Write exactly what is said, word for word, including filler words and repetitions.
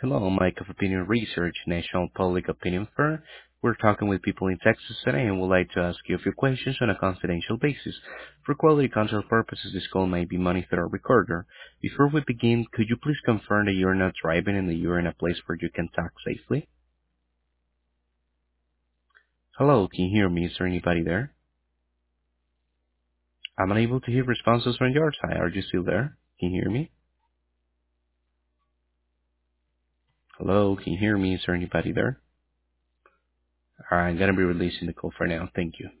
Hello, Mike of Opinion Research, National Public Opinion Firm. We're talking with people in Texas today and would like to ask you a few questions on a confidential basis. For quality control purposes, this call may be monitored or recorded. Before we begin, could you please confirm that you're not driving and that you're in a place where you can talk safely? Hello, can you hear me? Is there anybody there? I'm unable to hear responses from your side. Are you still there? Can you hear me? Hello, can you hear me? Is there anybody there? Alright, I'm gonna be releasing the call for now. Thank you.